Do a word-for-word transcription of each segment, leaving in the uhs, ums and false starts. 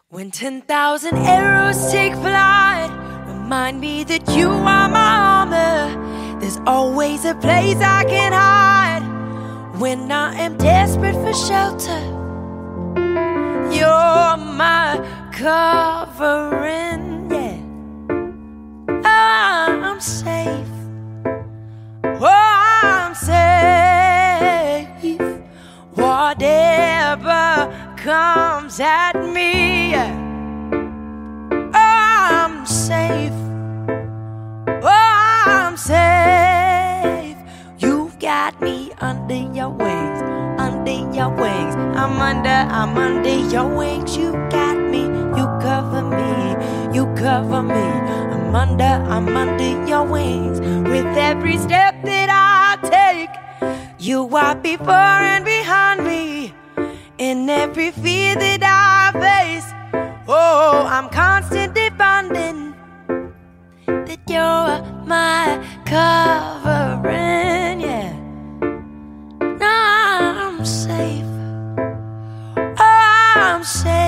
When ten thousand arrows take flight, remind me that you are my armor. There's always a place I can hide when I am desperate for shelter. You're my covering, yeah. I'm safe, oh, I'm safe. Whatever comes at me, yeah. I'm safe, oh, I'm safe. You've got me under your wings, under your wings. I'm under, I'm under your wings. You got me, you cover me, you cover me. I'm under, I'm under your wings. With every step that I take, you are before and behind me. In every fear that I face, oh, I'm constantly finding that you're my covering, yeah. Now I'm safe, oh, I'm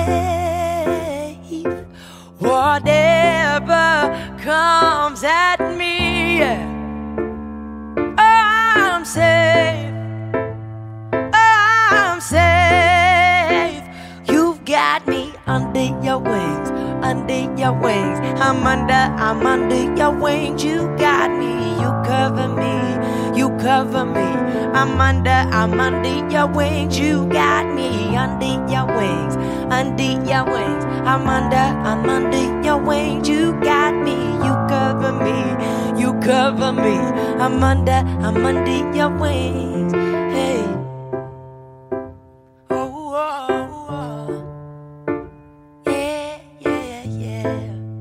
safe. Whatever comes at me, yeah. Oh, I'm safe, oh, I'm safe. You've got me under your wings, under your wings. I'm under, I'm under your wings. You got me, you cover me, you cover me. I'm under, I'm under your wings. You got me under your wings, under your wings. I'm under, I'm under your wings. You got me, you cover me, you cover me. I'm under, I'm under your wings. Hey. Oh, oh, oh. Yeah, yeah, yeah.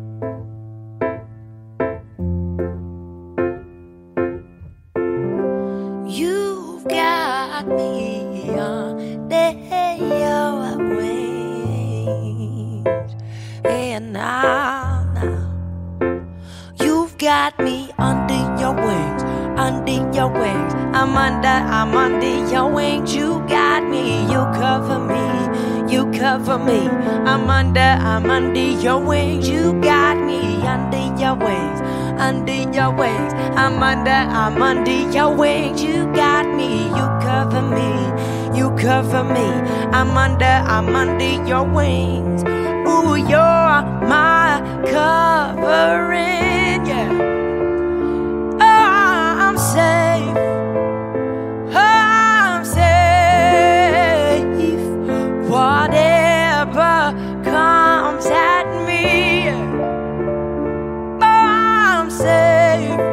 You've got me under your wings. And now, now, you've got me under your wings, under your wings. I'm under, I'm under your wings. You got me, you cover me, you cover me. I'm under, I'm under your wings. You got me under your wings, under your wings. I'm under, I'm under your wings. You got me, you cover me, you cover me. I'm under, I'm under your wings. Ooh, you're my covering, yeah. Oh, I'm safe, oh, I'm safe. Whatever comes at me, yeah. Oh, I'm safe,